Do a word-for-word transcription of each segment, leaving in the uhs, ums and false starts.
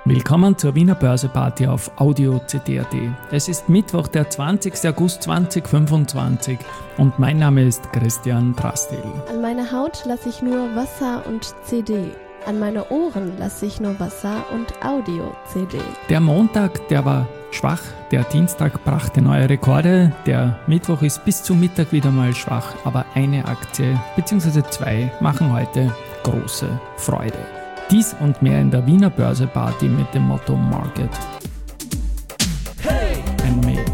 Willkommen zur Wiener Börseparty auf Audio C D punkt A T. Es ist Mittwoch, der zwanzigster August zweitausendfünfundzwanzig und mein Name ist Christian Drastil. An meine Haut lasse ich nur Wasser und C D. An meine Ohren lasse ich nur Wasser und Audio-C D. Der Montag, der war schwach, der Dienstag brachte neue Rekorde, der Mittwoch ist bis zum Mittag wieder mal schwach, aber eine Aktie bzw. zwei machen heute große Freude. Dies und mehr in der Wiener Börseparty mit dem Motto Market Hey! and Me.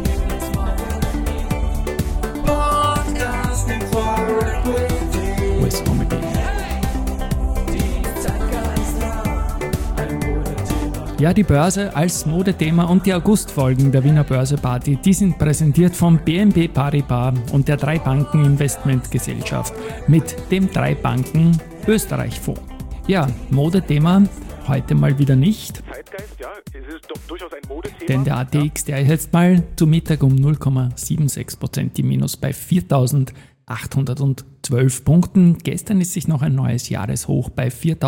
With Omega. Ja, die Börse als Modethema und die Augustfolgen der Wiener Börseparty, die sind präsentiert von B N P Paribas und der drei Banken Investmentgesellschaft mit dem drei Banken Österreich Fonds. Ja, Modethema heute mal wieder nicht. Zeitgeist, ja, es ist doch durchaus ein Modethema. Denn der A T X, der ist jetzt mal zu Mittag um null Komma sechsundsiebzig Prozent im Minus bei viertausendachthundertzwölf Punkten. Gestern ist sich noch ein neues Jahreshoch bei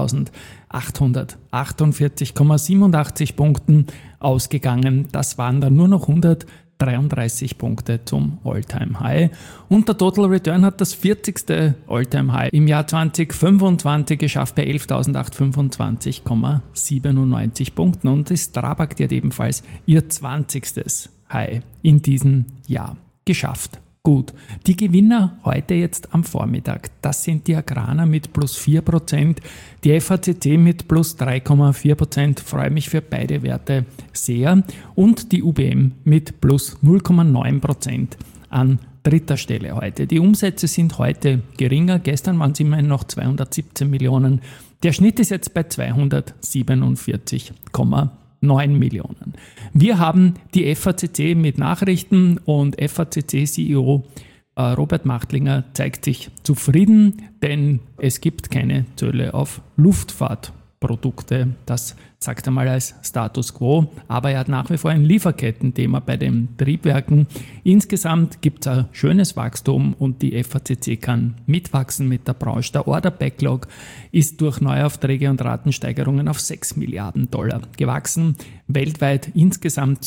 viertausendachthundertachtundvierzig Komma siebenundachtzig Punkten ausgegangen. Das waren dann nur noch hundertdreiunddreißig Punkte zum All-Time-High. Und der Total Return hat das vierzigste All-Time-High im Jahr zweitausendfünfundzwanzig geschafft bei elftausendachthundertfünfundzwanzig Komma siebenundneunzig Punkten. Und die Strabag, die hat ebenfalls ihr zwanzigstes High in diesem Jahr geschafft. Gut, die Gewinner heute jetzt am Vormittag, das sind die Agrana mit plus vier Prozent, die F A C C mit plus drei Komma vier Prozent, freue mich für beide Werte sehr, und die U B M mit plus null Komma neun Prozent an dritter Stelle heute. Die Umsätze sind heute geringer, gestern waren es immerhin noch zweihundertsiebzehn Millionen, der Schnitt ist jetzt bei zweihundertsiebenundvierzig Komma neun Millionen. Wir haben die F A C C mit Nachrichten und F A C C C E O äh, Robert Machtlinger zeigt sich zufrieden, denn es gibt keine Zölle auf Luftfahrtprodukte. Das sagt er mal als Status Quo, aber er hat nach wie vor ein Lieferkettenthema bei den Triebwerken. Insgesamt gibt es ein schönes Wachstum und die F A C C kann mitwachsen mit der Branche. Der Order-Backlog ist durch Neuaufträge und Ratensteigerungen auf sechs Milliarden Dollar gewachsen. Weltweit insgesamt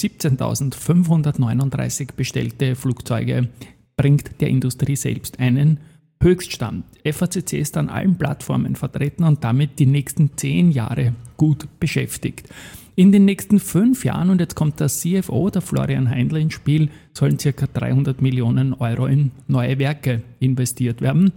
siebzehntausendfünfhundertneununddreißig bestellte Flugzeuge bringt der Industrie selbst einen Höchststand. F A C C ist an allen Plattformen vertreten und damit die nächsten zehn Jahre gut beschäftigt. In den nächsten fünf Jahren, und jetzt kommt der C F O, der Florian Heindl, ins Spiel, sollen ca. dreihundert Millionen Euro in neue Werke investiert werden.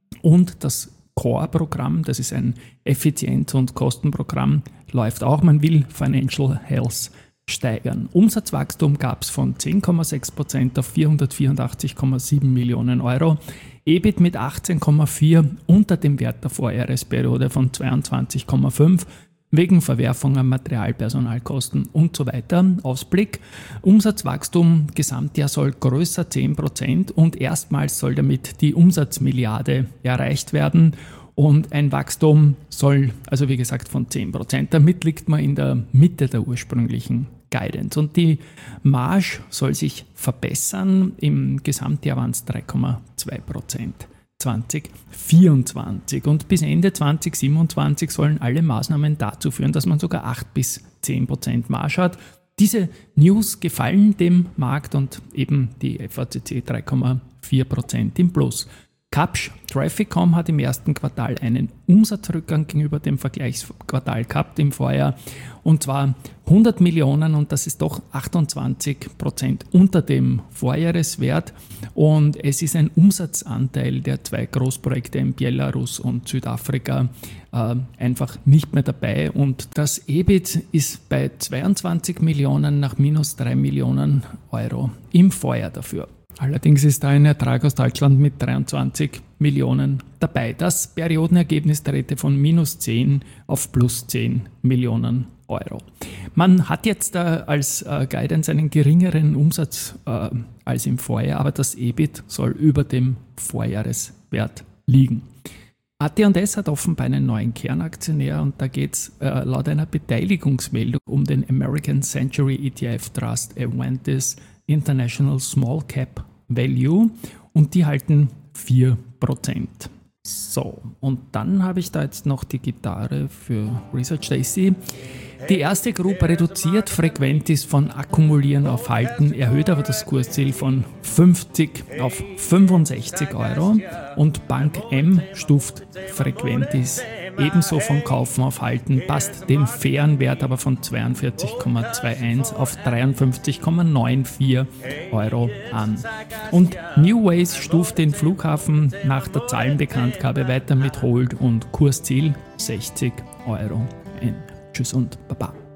Und das Core-Programm, das ist ein Effizienz- und Kostenprogramm, läuft auch. Man will Financial Health steigern. Umsatzwachstum gab es von zehn Komma sechs Prozent auf vierhundertvierundachtzig Komma sieben Millionen Euro. E B I T mit achtzehn Komma vier unter dem Wert der Vorjahresperiode von zweiundzwanzig Komma fünf wegen Verwerfungen, Materialpersonalkosten und so weiter. Ausblick: Umsatzwachstum Gesamtjahr soll größer zehn Prozent und erstmals soll damit die Umsatzmilliarde erreicht werden. Und ein Wachstum soll, also wie gesagt, von zehn Prozent. Damit liegt man in der Mitte der ursprünglichen Guidance. Und die Marge soll sich verbessern. Im Gesamtjahr waren es drei Komma zwei Prozent zwanzig vierundzwanzig. Und bis Ende zwanzig siebenundzwanzig sollen alle Maßnahmen dazu führen, dass man sogar acht bis zehn Prozent Marge hat. Diese News gefallen dem Markt und eben die F A C C drei Komma vier Prozent im Plus. Kapsch Traffic Punkt com hat im ersten Quartal einen Umsatzrückgang gegenüber dem Vergleichsquartal gehabt im Vorjahr, und zwar hundert Millionen, und das ist doch achtundzwanzig Prozent unter dem Vorjahreswert, und es ist ein Umsatzanteil der zwei Großprojekte in Belarus und Südafrika äh, einfach nicht mehr dabei, und das E B I T ist bei zweiundzwanzig Millionen nach minus drei Millionen Euro im Vorjahr dafür. Allerdings ist da ein Ertrag aus Deutschland mit dreiundzwanzig Millionen dabei. Das Periodenergebnis drehte von minus zehn auf plus zehn Millionen Euro. Man hat jetzt äh, als äh, Guidance einen geringeren Umsatz äh, als im Vorjahr, aber das E B I T soll über dem Vorjahreswert liegen. A T und S hat offenbar einen neuen Kernaktionär, und da geht es äh, laut einer Beteiligungsmeldung um den American Century E T F Trust Aventis International Small Cap Value, und die halten vier Prozent. So, und dann habe ich da jetzt noch die Gitarre für Research Daisy. Die erste Gruppe reduziert Frequentis von Akkumulieren auf Halten, erhöht aber das Kursziel von fünfzig auf fünfundsechzig Euro und Bank M stuft Frequentis ebenso von Kaufen auf Halten, passt den fairen Wert aber von zweiundvierzig Komma einundzwanzig auf dreiundfünfzig Komma vierundneunzig Euro an. Und New Ways stuft den Flughafen nach der Zahlenbekanntgabe weiter mit Hold und Kursziel sechzig Euro ein. Tschüss und Baba.